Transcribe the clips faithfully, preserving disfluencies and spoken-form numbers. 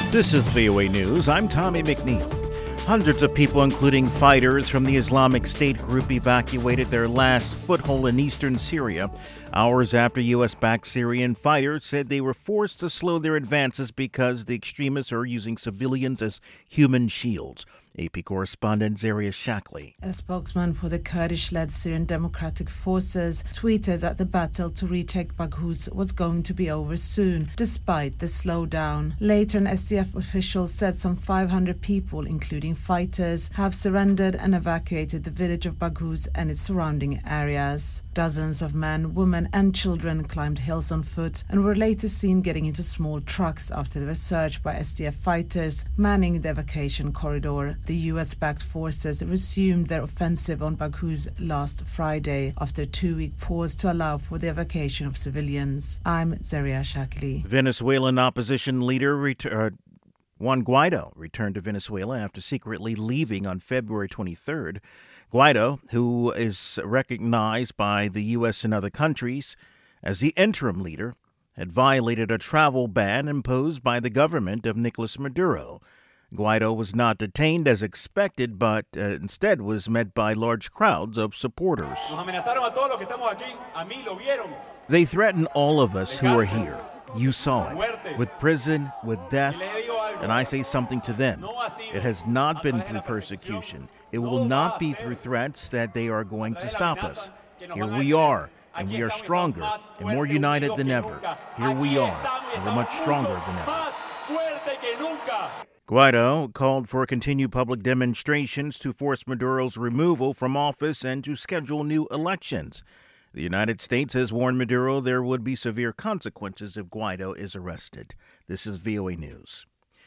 This is V O A News. I'm Tommy McNeil. Hundreds of people, including fighters from the Islamic State group, evacuated their last foothold in eastern Syria, hours after U S-backed Syrian fighters said they were forced to slow their advances because the extremists are using civilians as human shields. A P correspondent Zaria Shackley. A spokesman for the Kurdish-led Syrian Democratic Forces tweeted that the battle to retake Baghouz was going to be over soon, despite the slowdown. Later, an S D F official said some five hundred people, including fighters, have surrendered and evacuated the village of Baghouz and its surrounding areas. Dozens of men, women and children climbed hills on foot and were later seen getting into small trucks after they were searched by S D F fighters manning the evacuation corridor. The U S-backed forces resumed their offensive on Baghouz last Friday after a two-week pause to allow for the evacuation of civilians. I'm Zaria Shackley. Venezuelan opposition leader ret- uh, Juan Guaido returned to Venezuela after secretly leaving on February twenty-third. Guaido, who is recognized by the U S and other countries as the interim leader, had violated a travel ban imposed by the government of Nicolas Maduro. Guaido was not detained as expected, but uh, instead was met by large crowds of supporters. They threaten all of us who are here. You saw it. With prison, with death, and I say something to them. It has not been through persecution. It will not be through threats that they are going to stop us. Here we are, and we are stronger and more united than ever. Here we are, and we're much stronger than ever. Guaido called for continued public demonstrations to force Maduro's removal from office and to schedule new elections. The United States has warned Maduro there would be severe consequences if Guaido is arrested. This is V O A News.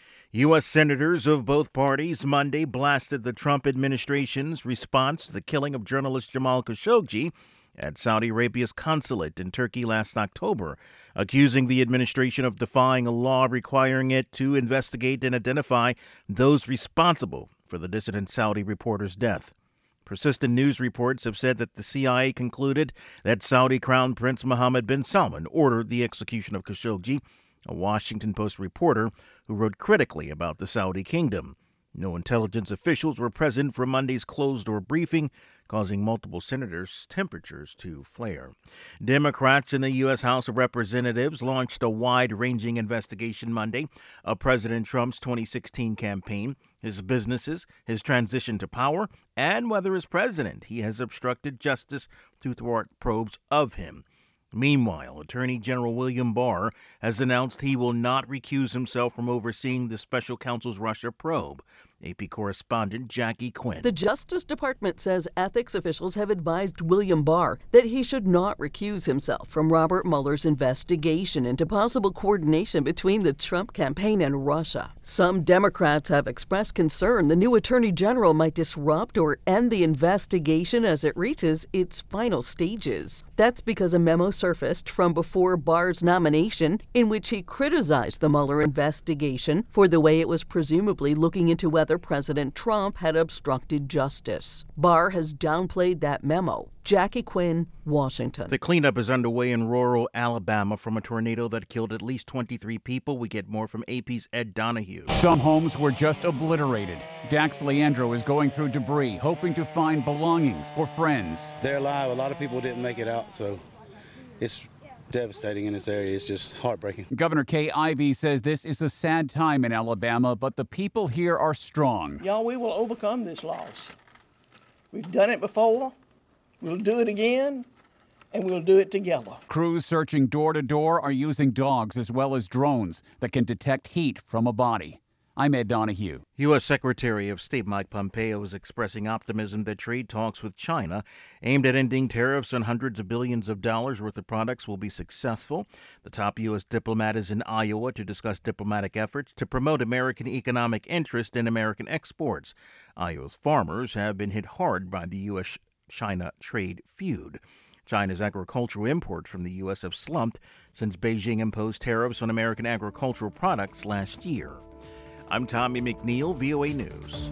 U S senators of both parties Monday blasted the Trump administration's response to the killing of journalist Jamal Khashoggi at Saudi Arabia's consulate in Turkey last October, accusing the administration of defying a law requiring it to investigate and identify those responsible for the dissident Saudi reporter's death. Persistent news reports have said that the C I A concluded that Saudi Crown Prince Mohammed bin Salman ordered the execution of Khashoggi, a Washington Post reporter who wrote critically about the Saudi kingdom. No intelligence officials were present for Monday's closed-door briefing, causing multiple senators' temperatures to flare. Democrats in the U S House of Representatives launched a wide-ranging investigation Monday of President Trump's twenty sixteen campaign, his businesses, his transition to power, and whether as president he has obstructed justice through thwart probes of him. Meanwhile, Attorney General William Barr has announced he will not recuse himself from overseeing the special counsel's Russia probe. A P correspondent Jackie Quinn. The Justice Department says ethics officials have advised William Barr that he should not recuse himself from Robert Mueller's investigation into possible coordination between the Trump campaign and Russia. Some Democrats have expressed concern the new Attorney General might disrupt or end the investigation as it reaches its final stages. That's because a memo surfaced from before Barr's nomination in which he criticized the Mueller investigation for the way it was presumably looking into whether President Trump had obstructed justice. Barr has downplayed that memo. Jackie Quinn, Washington. The cleanup is underway in rural Alabama from a tornado that killed at least twenty-three people. We get more from A P's Ed Donahue. Some homes were just obliterated. Dax Leandro is going through debris, hoping to find belongings for friends. They're alive. A lot of people didn't make it out, so it's devastating in this area. It's just heartbreaking. Governor Kay Ivey says this is a sad time in Alabama, but the people here are strong. Y'all, we will overcome this loss. We've done it before. We'll do it again, and we'll do it together. Crews searching door to door are using dogs as well as drones that can detect heat from a body. I'm Ed Donahue. U S. Secretary of State Mike Pompeo is expressing optimism that trade talks with China aimed at ending tariffs on hundreds of billions of dollars worth of products will be successful. The top U S diplomat is in Iowa to discuss diplomatic efforts to promote American economic interest in American exports. Iowa's farmers have been hit hard by the U S China trade feud. China's agricultural imports from the U S have slumped since Beijing imposed tariffs on American agricultural products last year. I'm Tommy McNeil, V O A News.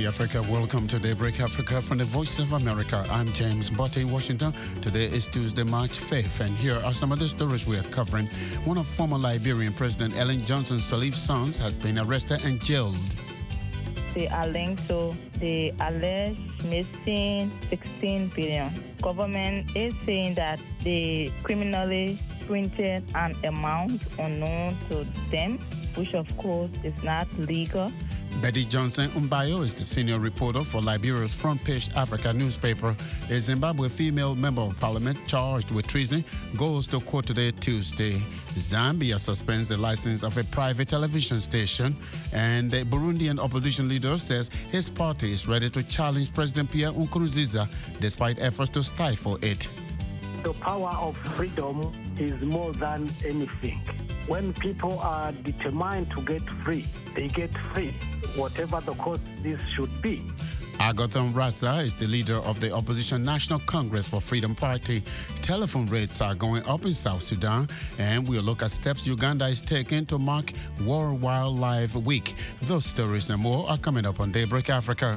Daily Africa. Welcome to Daybreak Africa from the Voice of America. I'm James Botte in Washington. Today is Tuesday, March fifth, and here are some of the stories we are covering. One of former Liberian President Ellen Johnson Sirleaf's sons has been arrested and jailed. They are linked to the alleged missing sixteen billion. Government is saying that they criminally printed an amount unknown to them, which of course is not legal. Betty Johnson Umbayo is the senior reporter for Liberia's Front Page Africa newspaper. A Zimbabwe female member of parliament charged with treason goes to court today, Tuesday. Zambia suspends the license of a private television station, and the Burundian opposition leader says his party is ready to challenge President Pierre Nkurunziza despite efforts to stifle it. The power of freedom is more than anything. When people are determined to get free, they get free, whatever the cost this should be. Agathon Raza is the leader of the opposition National Congress for Freedom Party. Telephone rates are going up in South Sudan, and we'll look at steps Uganda is taking to mark World Wildlife Week. Those stories and more are coming up on Daybreak Africa.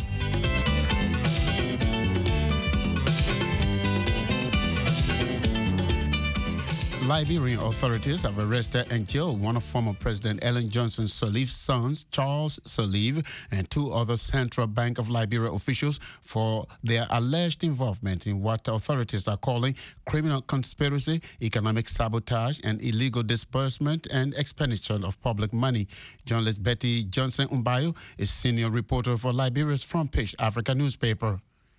Liberian authorities have arrested and jailed one of former President Ellen Johnson Sirleaf's sons, Charles Sirleaf, and two other Central Bank of Liberia officials for their alleged involvement in what authorities are calling criminal conspiracy, economic sabotage, and illegal disbursement and expenditure of public money. Journalist Betty Johnson Umbayo is senior reporter for Liberia's Front Page Africa newspaper.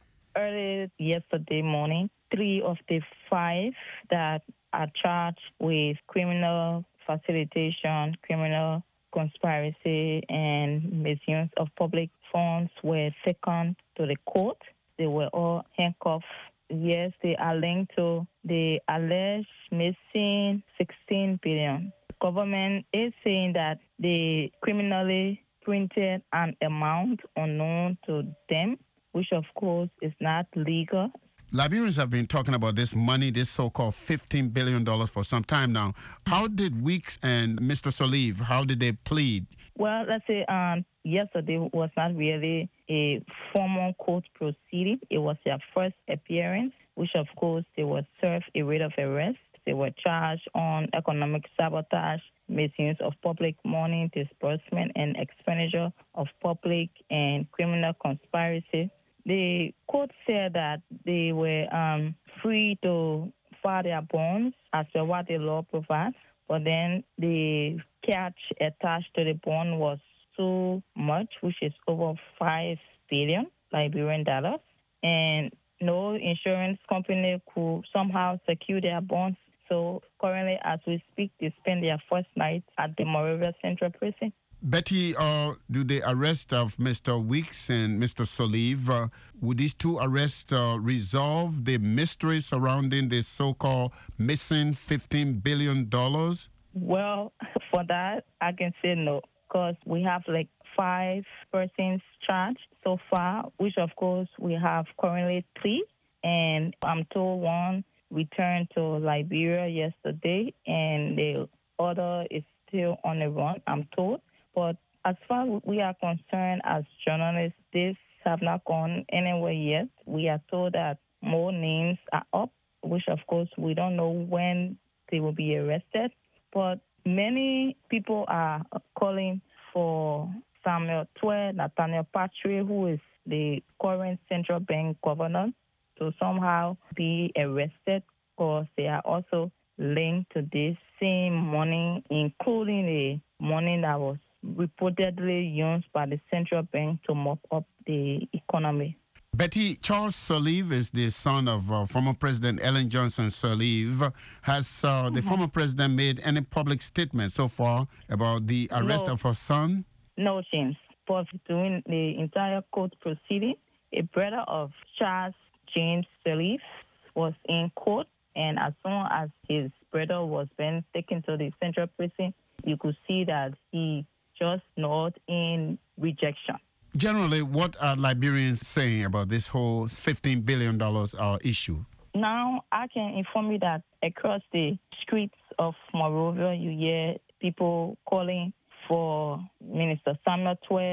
Early yesterday morning, three of the five that are charged with criminal facilitation, criminal conspiracy, and misuse of public funds were taken to the court. They were all handcuffed. Yes, they are linked to the alleged missing sixteen billion. The government is saying that they criminally printed an amount unknown to them, which of course is not legal. Liberians have been talking about this money, this so-called fifteen billion dollars for some time now. How did Weeks and Mister Sirleaf, how did they plead? Well, let's say um, yesterday was not really a formal court proceeding. It was their first appearance, which of course they were served a writ of arrest. They were charged on economic sabotage, misuse of public money, disbursement and expenditure of public, and criminal conspiracy. The court said that they were um, free to file their bonds as per what the law provides, but then the catch attached to the bond was so much, which is over five billion Liberian dollars, and no insurance company could somehow secure their bonds. So currently, as we speak, they spend their first night at the Monrovia Central Prison. Betty, uh, do the arrest of Mister Weeks and Mister Sirleaf, uh, would these two arrests uh, resolve the mystery surrounding the so-called missing fifteen billion dollars? Well, for that, I can say no, because we have like five persons charged so far, which of course we have currently three, and I'm told one returned to Liberia yesterday, and the other is still on the run, I'm told. But as far as we are concerned as journalists, this have not gone anywhere yet. We are told that more names are up, which of course we don't know when they will be arrested. But many people are calling for Samuel Twe, Nathaniel Patry, who is the current central bank governor, to somehow be arrested because they are also linked to this same money, including the money that was reportedly used by the central bank to mop up the economy. Betty, Charles Sirleaf is the son of uh, former President Ellen Johnson Sirleaf. Has uh, the mm-hmm. former president made any public statement so far about the arrest no, of her son? No, James. But during the entire court proceeding, a brother of Charles James Sirleaf was in court, and as soon as his brother was being taken to the central prison, you could see that he just not in rejection. Generally, what are Liberians saying about this whole fifteen billion dollars uh, issue? Now, I can inform you that across the streets of Monrovia, you hear people calling for Minister Samuel Twe,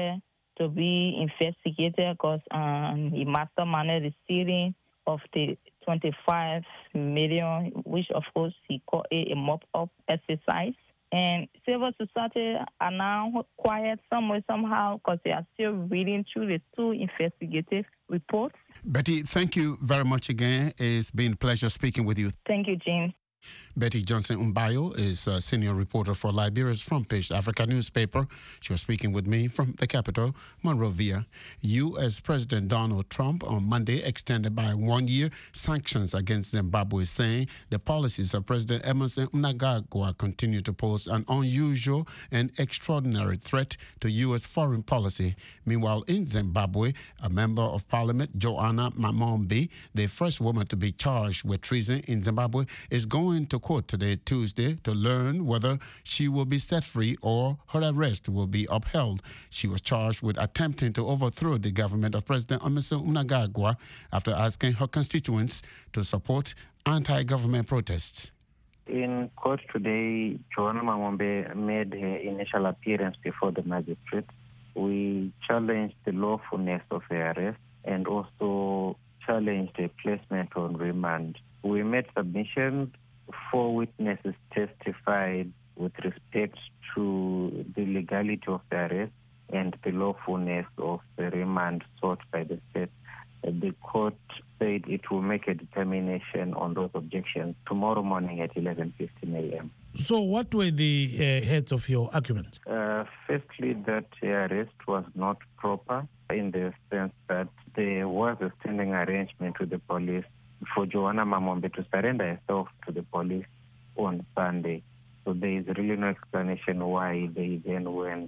to be investigated because um, he masterminded the stealing of the twenty-five million, which of course he called a, a mop-up exercise. And civil society are now quiet somewhere, somehow, because they are still reading through the two investigative reports. Betty, thank you very much again. It's been a pleasure speaking with you. Thank you, James. Betty Johnson Umbayo is a senior reporter for Liberia's front page Africa newspaper. She was speaking with me from the capital, Monrovia. U S. President Donald Trump on Monday extended by one year sanctions against Zimbabwe, saying the policies of President Emerson Mnangagwa continue to pose an unusual and extraordinary threat to U S foreign policy. Meanwhile, in Zimbabwe, a member of parliament, Joanna Mamombi, the first woman to be charged with treason in Zimbabwe, is going to court today, Tuesday, to learn whether she will be set free or her arrest will be upheld. She was charged with attempting to overthrow the government of President Emerson Mnangagwa after asking her constituents to support anti-government protests. In court today, Joanna Mamombe made her initial appearance before the magistrate. We challenged the lawfulness of her arrest and also challenged her placement on remand. We made submissions. Four witnesses testified with respect to the legality of the arrest and the lawfulness of the remand sought by the state. The court said it will make a determination on those objections tomorrow morning at eleven fifteen a.m. So what were the uh, heads of your arguments? Uh, firstly, that the arrest was not proper in the sense that there was a standing arrangement with the police for Joanna Mamombe to surrender herself to the police on Sunday. So there is really no explanation why they then went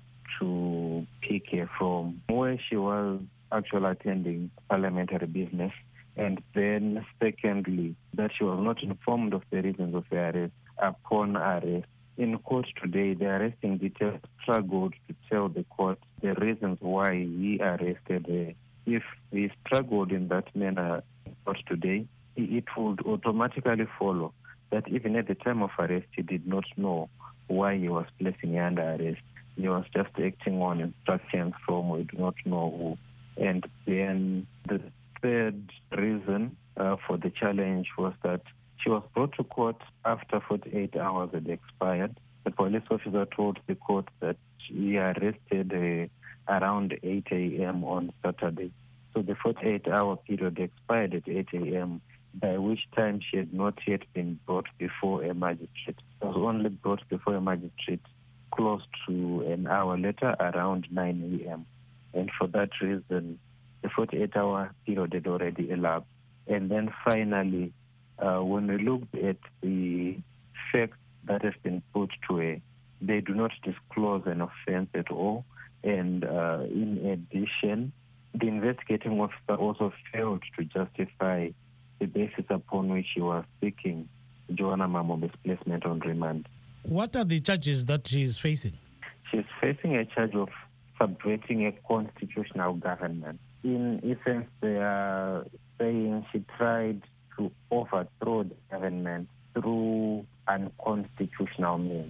to pick her from where she was actually attending parliamentary business. And then secondly, that she was not informed of the reasons of the arrest upon arrest. In court today, the arresting details struggled to tell the court the reasons why he arrested her. If he struggled in that manner in court today, it would automatically follow that even at the time of arrest, he did not know why he was placing her under arrest. He was just acting on instructions from we do not know who. And then the third reason uh, for the challenge was that she was brought to court after forty-eight hours had expired. The police officer told the court that he arrested her around eight a.m. on Saturday. So the forty-eight hour period expired at eight a.m., by which time she had not yet been brought before a magistrate. She was only brought before a magistrate close to an hour later, around nine a.m. And for that reason, the forty-eight hour period had already elapsed. And then finally, uh, when we looked at the facts that have been put to her, they do not disclose an offense at all. And uh, in addition, the investigating officer also failed to justify the basis upon which he was seeking Joanna Mamombe's placement on remand. What are the charges that she is facing? She's facing a charge of subverting a constitutional government. In essence, they are saying she tried to overthrow the government through unconstitutional means.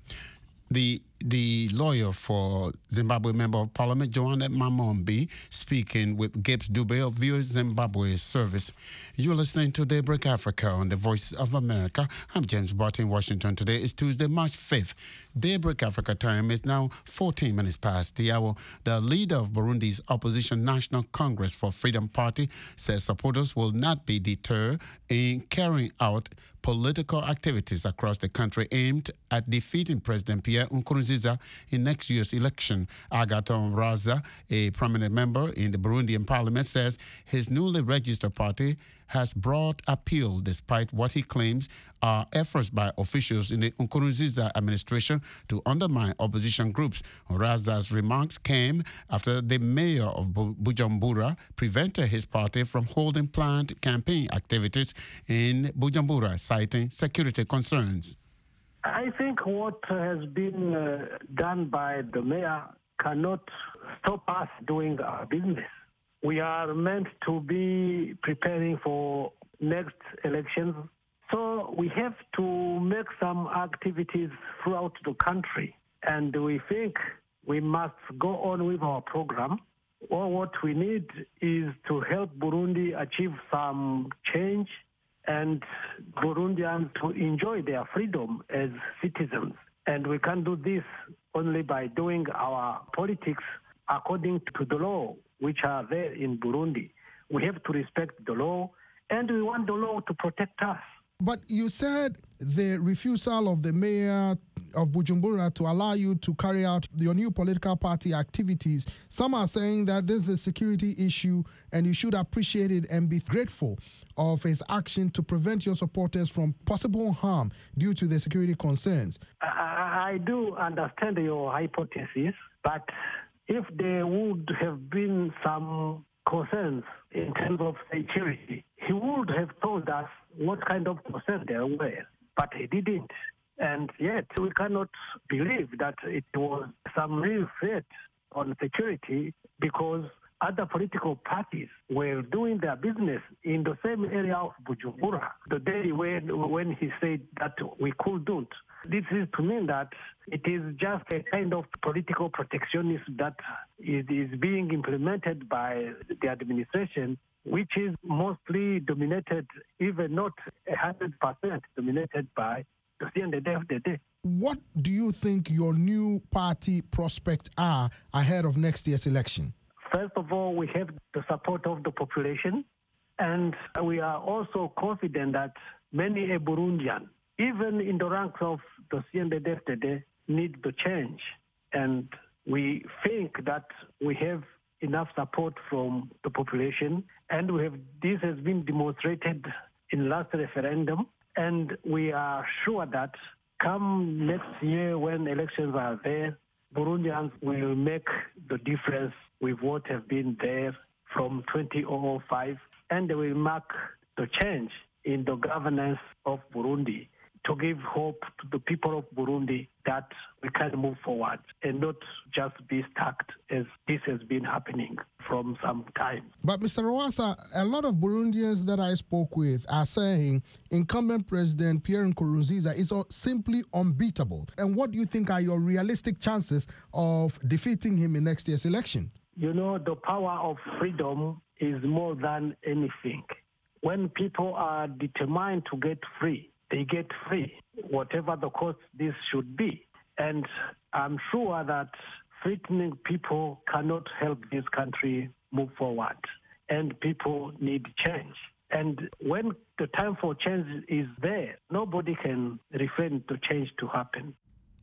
The the lawyer for Zimbabwe Member of Parliament, Joanna Mamombe, speaking with Gibbs Dube of View Zimbabwe Service. You're listening to Daybreak Africa on the Voice of America. I'm James Barton in Washington. Today is Tuesday, March fifth. Daybreak Africa time is now fourteen minutes past the hour. The leader of Burundi's opposition National Congress for Freedom Party says supporters will not be deterred in carrying out political activities across the country aimed at defeating President Pierre Nkurunziza in next year's election. Agathon Rwasa, a prominent member in the Burundian parliament, says his newly registered party has brought appeal despite what he claims are efforts by officials in the Nkurunziza administration to undermine opposition groups. Rwasa's remarks came after the mayor of Bujumbura prevented his party from holding planned campaign activities in Bujumbura, citing security concerns. I think what has been uh, done by the mayor cannot stop us doing our business. We are meant to be preparing for next elections, so we have to make some activities throughout the country. And we think we must go on with our program. Or what we need is to help Burundi achieve some change and Burundians to enjoy their freedom as citizens. And we can do this only by doing our politics according to the law, which are there in Burundi. We have to respect the law, and we want the law to protect us. But you said the refusal of the mayor of Bujumbura to allow you to carry out your new political party activities. Some are saying that this is a security issue and you should appreciate it and be grateful of his action to prevent your supporters from possible harm due to the security concerns. I, I do understand your hypothesis, but if there would have been some concerns in terms of security, he would have told us what kind of concerns there were, but he didn't. And yet we cannot believe that it was some real threat on security because other political parties were doing their business in the same area of Bujumbura the day when, when he said that we couldn't. This is to mean that it is just a kind of political protectionism that is, is being implemented by the administration, which is mostly dominated, even not one hundred percent dominated by the C N D D F D D. What do you think your new party prospects are ahead of next year's election? First of all, we have the support of the population, and we are also confident that many Burundians, even in the ranks of the C N D D F D D, need to change. And we think that we have enough support from the population, and we have this has been demonstrated in last referendum, and we are sure that come next year when elections are there, Burundians will make the difference with what have been there from twenty oh five, and they will mark the change in the governance of Burundi to give hope to the people of Burundi that we can move forward and not just be stuck as this has been happening from some time. But Mister Rwasa, a lot of Burundians that I spoke with are saying incumbent President Pierre Nkurunziza is simply unbeatable. And what do you think are your realistic chances of defeating him in next year's election? You know, the power of freedom is more than anything. When people are determined to get free, they get free, whatever the cost this should be. And I'm sure that threatening people cannot help this country move forward. And people need change. And when the time for change is there, nobody can refrain the change to happen.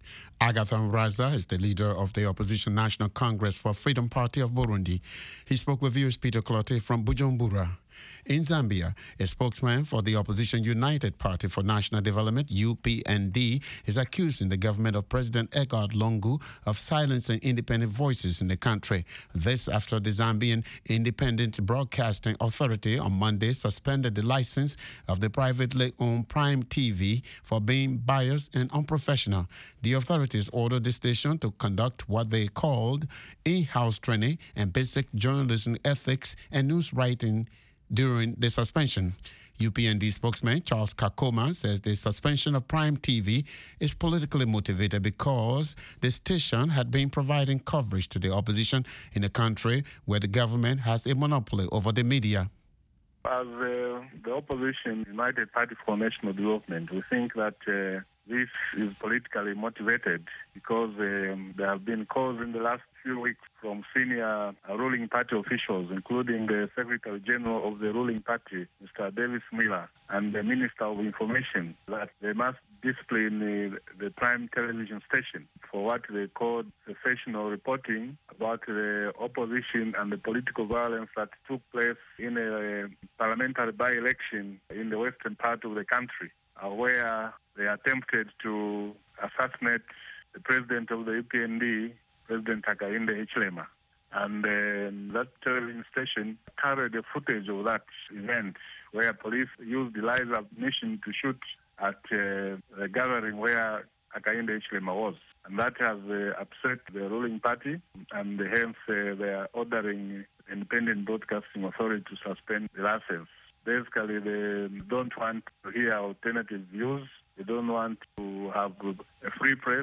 Agathon Rwasa is the leader of the Opposition National Congress for Freedom Party of Burundi. He spoke with viewers Peter Clotte from Bujumbura. In Zambia, a spokesman for the Opposition United Party for National Development, U P N D, is accusing the government of President Edgar Lungu of silencing independent voices in the country. This after the Zambian Independent Broadcasting Authority on Monday suspended the license of the privately owned Prime T V for being biased and unprofessional. The authorities ordered the station to conduct what they called in-house training and basic journalism ethics and news writing during the suspension. U P N D spokesman Charles Kakoma says the suspension of Prime T V is politically motivated because the station had been providing coverage to the opposition in a country where the government has a monopoly over the media. As uh, the Opposition United Party for National Development, we think that uh, this is politically motivated because um, there have been calls in the last few weeks from senior uh, ruling party officials, including the Secretary General of the ruling party, Mister Davis Miller, and the Minister of Information, that they must discipline the, the Prime Television station for what they called sensational reporting about the opposition and the political violence that took place in a parliamentary by-election in the western part of the country, uh, where they attempted to assassinate the president of the U P N D, President Hakainde Hichilema. And uh, that television station carried the footage of that event where police used the live ammunition to shoot at uh, the gathering where Hakainde Hichilema was. And that has uh, upset the ruling party, and hence uh, they are ordering Independent Broadcasting Authority to suspend the license. Basically, they don't want to hear alternative views. They don't want to have a free press,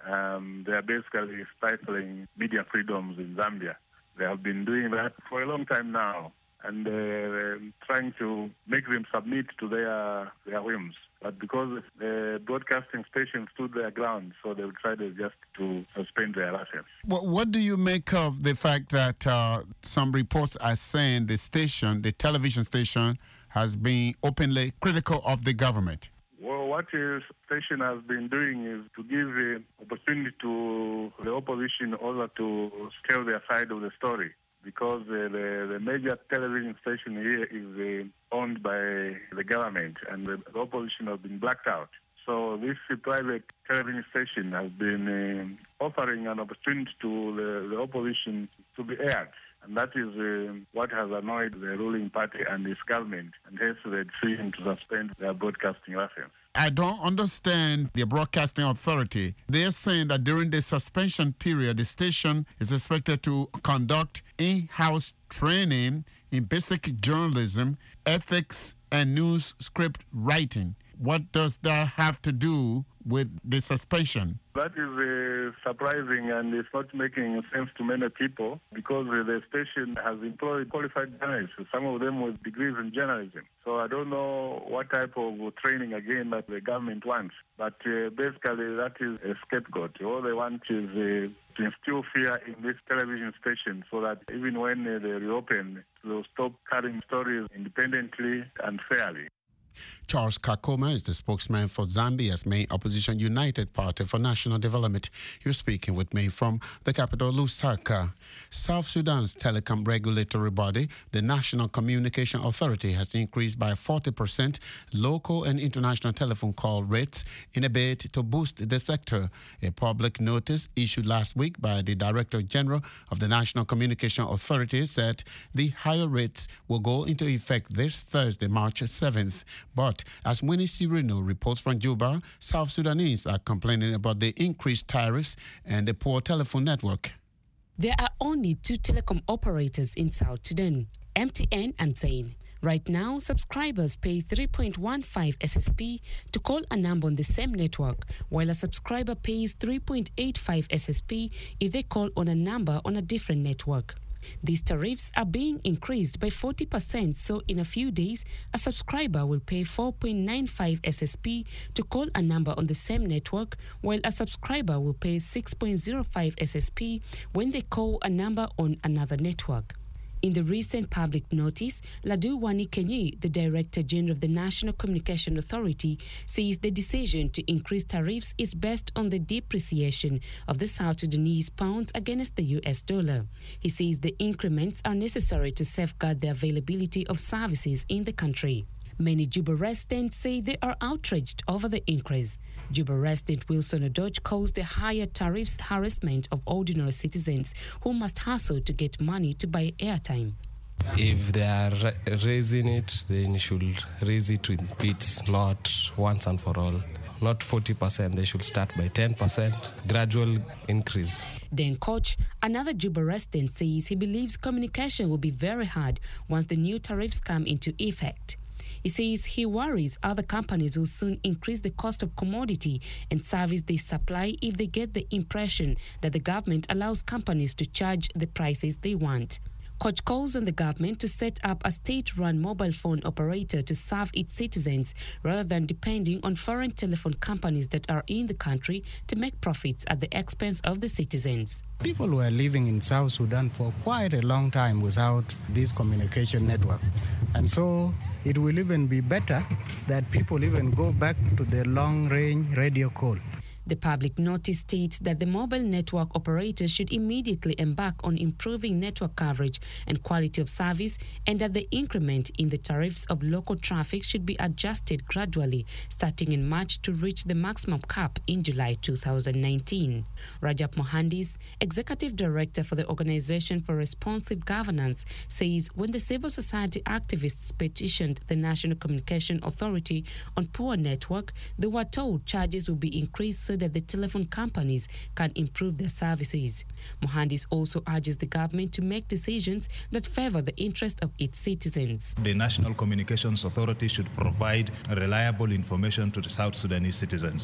Um, they are basically stifling media freedoms in Zambia. They have been doing that for a long time now, and they're trying to make them submit to their their whims. But because the broadcasting station stood their ground, so they'll try to just to suspend their license. What, what do you make of the fact that uh, some reports are saying the station, the television station, has been openly critical of the government? Well, what the station has been doing is to give the opportunity to the opposition also to tell their side of the story, because uh, the, the major television station here is uh, owned by the government, and the, the opposition has been blacked out. So this uh, private television station has been uh, offering an opportunity to the, the opposition to be aired. And that is uh, what has annoyed the ruling party and its government, and hence they decision to suspend their broadcasting license. I don't understand the broadcasting authority. They're saying that during the suspension period, the station is expected to conduct in-house training in basic journalism, ethics, and news script writing. What does that have to do with the suspension? That is uh, surprising, and it's not making sense to many people, because uh, the station has employed qualified journalists, some of them with degrees in journalism. So I don't know what type of training, again, that the government wants. But uh, basically, that is a scapegoat. All they want is uh, to instill fear in this television station, so that even when uh, they reopen, they'll stop carrying stories independently and fairly. Charles Kakoma is the spokesman for Zambia's main opposition United Party for National Development. You're speaking with me from the capital, Lusaka. South Sudan's telecom regulatory body, the National Communication Authority, has increased by forty percent local and international telephone call rates in a bid to boost the sector. A public notice issued last week by the Director General of the National Communication Authority said the higher rates will go into effect this Thursday, March seventh. But as Winnie Sirino reports from Juba, South Sudanese are complaining about the increased tariffs and the poor telephone network. There are only two telecom operators in South Sudan, M T N and Zain. Right now, subscribers pay three point one five S S P to call a number on the same network, while a subscriber pays three point eight five S S P if they call on a number on a different network. These tariffs are being increased by forty percent, so in a few days, a subscriber will pay four point nine five S S P to call a number on the same network, while a subscriber will pay six point zero five S S P when they call a number on another network. In the recent public notice, Ladu Wani Kenyi, the Director General of the National Communication Authority, says the decision to increase tariffs is based on the depreciation of the South Sudanese pounds against the U S dollar. He says the increments are necessary to safeguard the availability of services in the country. Many Juba residents say they are outraged over the increase. Juba resident Wilson Odoj calls the higher tariffs harassment of ordinary citizens who must hustle to get money to buy airtime. If they are ra- raising it, then should raise it with bits, not once and for all. Not forty percent, they should start by ten percent, gradual increase. Then Coach, another Juba resident, says he believes communication will be very hard once the new tariffs come into effect. He says he worries other companies will soon increase the cost of commodity and service they supply if they get the impression that the government allows companies to charge the prices they want. Coach calls on the government to set up a state-run mobile phone operator to serve its citizens rather than depending on foreign telephone companies that are in the country to make profits at the expense of the citizens. People were living in South Sudan for quite a long time without this communication network. And so it will even be better that people even go back to the long-range radio call. The public notice states that the mobile network operators should immediately embark on improving network coverage and quality of service, and that the increment in the tariffs of local traffic should be adjusted gradually starting in March to reach the maximum cap in July two thousand nineteen. Rajab Mohandis, Executive Director for the Organization for Responsive Governance, says when the civil society activists petitioned the National Communication Authority on poor network, they were told charges will be increased so that the telephone companies can improve their services. Mohandis also urges the government to make decisions that favor the interest of its citizens. The National Communications Authority should provide reliable information to the South Sudanese citizens.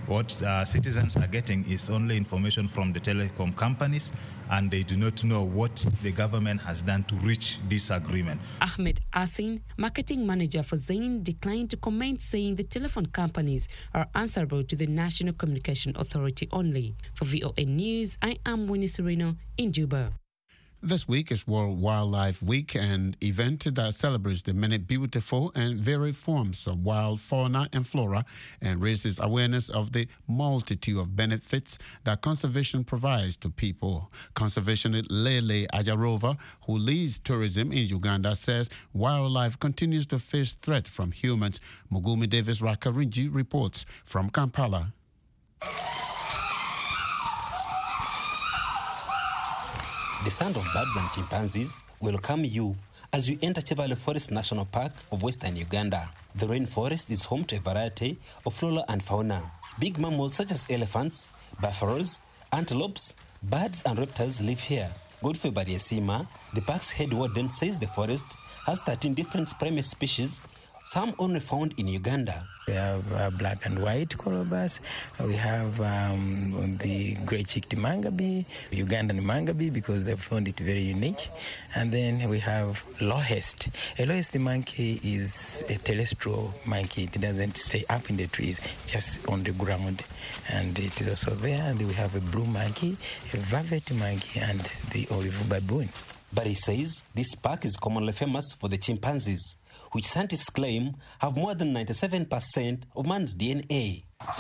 What uh, citizens are getting is only information from the telecom companies, and they do not know what the government has done to reach this agreement. Ahmed Asin, marketing manager for Zain, declined to comment, saying the telephone companies are answerable to the National Communication Authority only. For V O A News, I am Winnie Sereno in Juba. This week is World Wildlife Week, an event that celebrates the many beautiful and varied forms of wild fauna and flora and raises awareness of the multitude of benefits that conservation provides to people. Conservationist Lele Ajarova, who leads tourism in Uganda, says wildlife continues to face threat from humans. Mugumi Davis Rakarinji reports from Kampala. The sound of birds and chimpanzees welcome you as you enter Chevale Forest National Park of Western Uganda. The rainforest is home to a variety of flora and fauna. Big mammals such as elephants, buffaloes, antelopes, birds and reptiles live here. Godfrey Bariesima, the park's head warden, says the forest has thirteen different primate species, some only found in Uganda. We have uh, black and white colobus. We have um, the grey-cheeked mangabe, Ugandan mangabe, because they found it very unique. And then we have lowest. A lowest monkey is a terrestrial monkey. It doesn't stay up in the trees, just on the ground. And it is also there. And we have a blue monkey, a vervet monkey, and the olive baboon. But he says this park is commonly famous for the chimpanzees, which scientists claim have more than ninety-seven percent of man's D N A.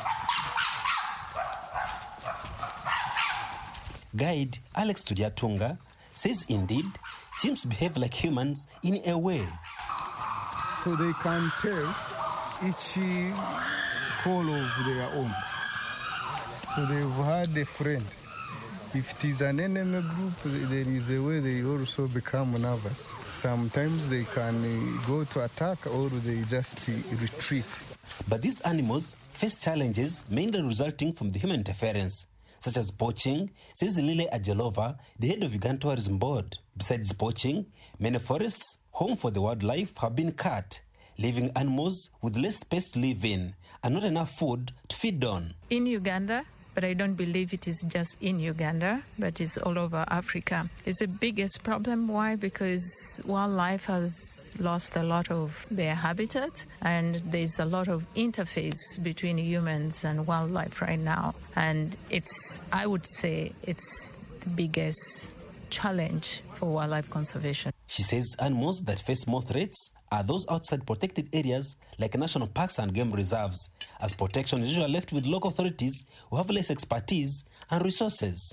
Guide Alex Tudiatunga says indeed, chimps behave like humans in a way. So they can tell each call of their own. So they've had a friend. If it is an enemy group, there is a way they also become nervous. Sometimes they can go to attack or they just retreat. But these animals face challenges mainly resulting from the human interference, such as poaching, says Lile Ajelova, the head of Uganda Tourism Board. Besides poaching, many forests, home for the wildlife, have been cut, leaving animals with less space to live in and not enough food to feed on. In Uganda, but I don't believe it is just in Uganda, but it's all over Africa. It's the biggest problem. Why? Because wildlife has lost a lot of their habitat, and there's a lot of interface between humans and wildlife right now. And it's, I would say, it's the biggest challenge for wildlife conservation. She says animals that face more threats are those outside protected areas like national parks and game reserves, as protection is usually left with local authorities who have less expertise and resources.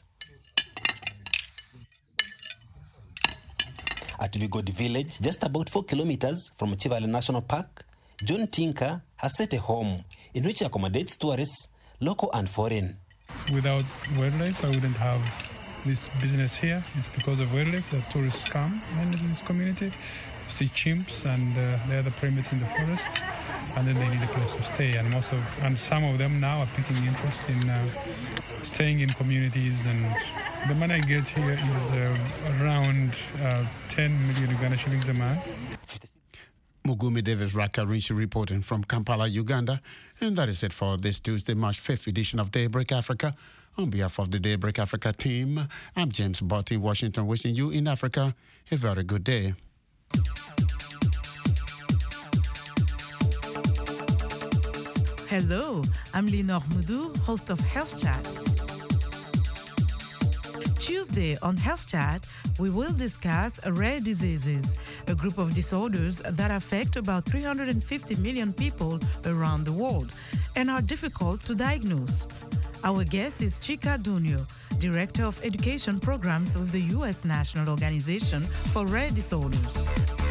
At Vigodi village, just about four kilometers from Chivale National Park, John Tinker has set a home in which he accommodates tourists, local and foreign. Without wildlife, I wouldn't have this business here. It's because of wildlife that tourists come and in this community, see chimps and uh, the other primates in the forest, and then they need a place to stay. And most of, and some of them now are taking interest in uh, staying in communities. And the money I get here is uh, around uh, ten million Uganda shillings a month. Mugumi Davis Rakarinshi reporting from Kampala, Uganda. And that is it for this Tuesday, March fifth edition of Daybreak Africa. On behalf of the Daybreak Africa team, I'm James Bott in Washington, wishing you in Africa a very good day. Hello, I'm Lenore Moudou, host of Health Chat. Tuesday on Health Chat, we will discuss rare diseases, a group of disorders that affect about three hundred fifty million people around the world and are difficult to diagnose. Our guest is Chika Dunyo, Director of Education Programs of the U S National Organization for Rare Disorders.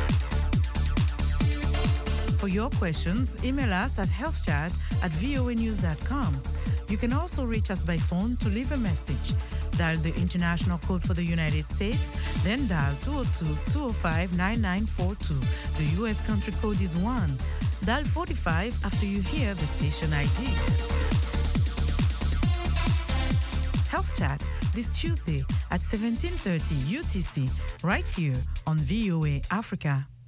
For your questions, email us at healthchat at voa news dot com. You can also reach us by phone to leave a message. Dial the international code for the United States, then dial two oh two, two oh five, nine nine four two. The U S country code is one. Dial forty-five after you hear the station I D. Health Chat this Tuesday at seventeen thirty U T C, right here on V O A Africa.